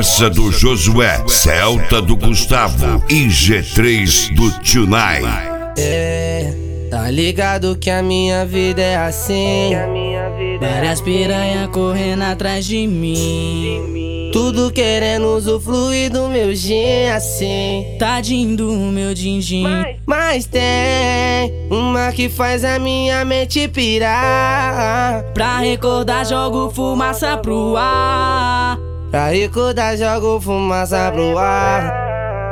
Corsa do Josué, Celta do Gustavo e G3 do Tunai. Tá ligado que a minha vida é assim. Várias piranha correndo atrás de mim, tudo querendo usufruir do meu gin assim. Tadinho do meu din-din. Mas tem uma que faz a minha mente pirar. Pra recordar jogo fumaça pro ar. Pra recordar jogo fumaça pro ar.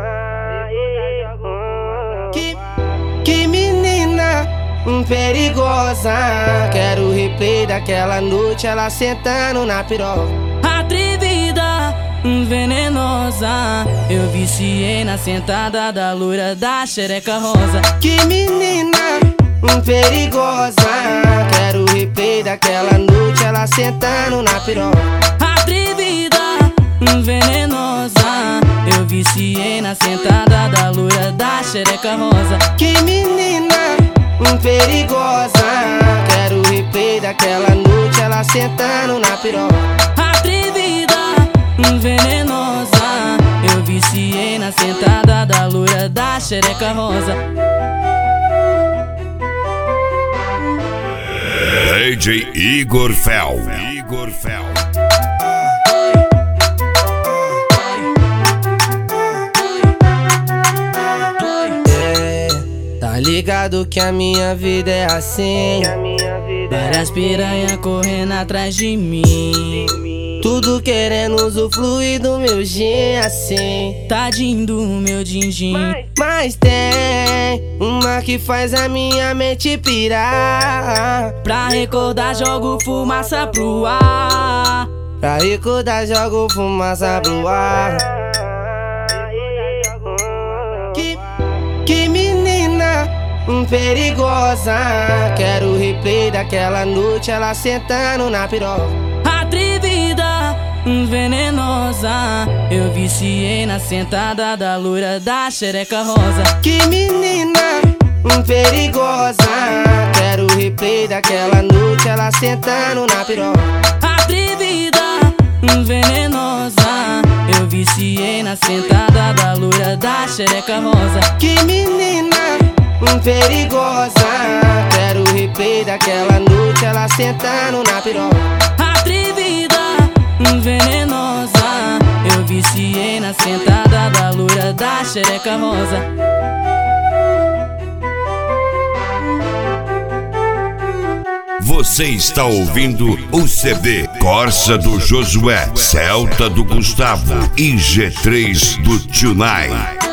Que menina perigosa. Quero o replay daquela noite, ela sentando na piroca. Atrevida, venenosa. Eu viciei na sentada da loira da xereca rosa. Que menina perigosa. Quero o replay daquela noite, ela sentando na piroca. Atrevida, venenosa. Eu viciei na sentada da loira da xereca rosa. Que menina perigosa. Quero o replay daquela noite, ela sentando na piroca. Atrevida, venenosa. Eu viciei na sentada da loira da xereca rosa. DJ Igor Fel. Tá ligado que a minha vida é assim. Várias piranha correndo atrás de mim, tudo querendo usufruir do meu gin assim. Tadinho do meu din-din. Mas tem uma que faz a minha mente pirar. Pra recordar jogo fumaça pro ar. Pra recordar jogo fumaça pro ar. Que menina perigosa. Quero o replay daquela noite, ela sentando na piroca. Atrevida, venenosa. Eu viciei na sentada da loira da xereca rosa. Que menina perigosa. Quero o replay daquela noite, ela sentando na piroca. Atrevida, venenosa. Eu viciei na sentada da loira da xereca rosa. Que menina perigosa. Quero o replay daquela noite, ela sentando na piroca. Atrevida, venenosa. Eu viciei na sentada da loira da xereca rosa. Você está ouvindo o CD Corsa do Josué, Celta do Gustavo e G3 do Tunai.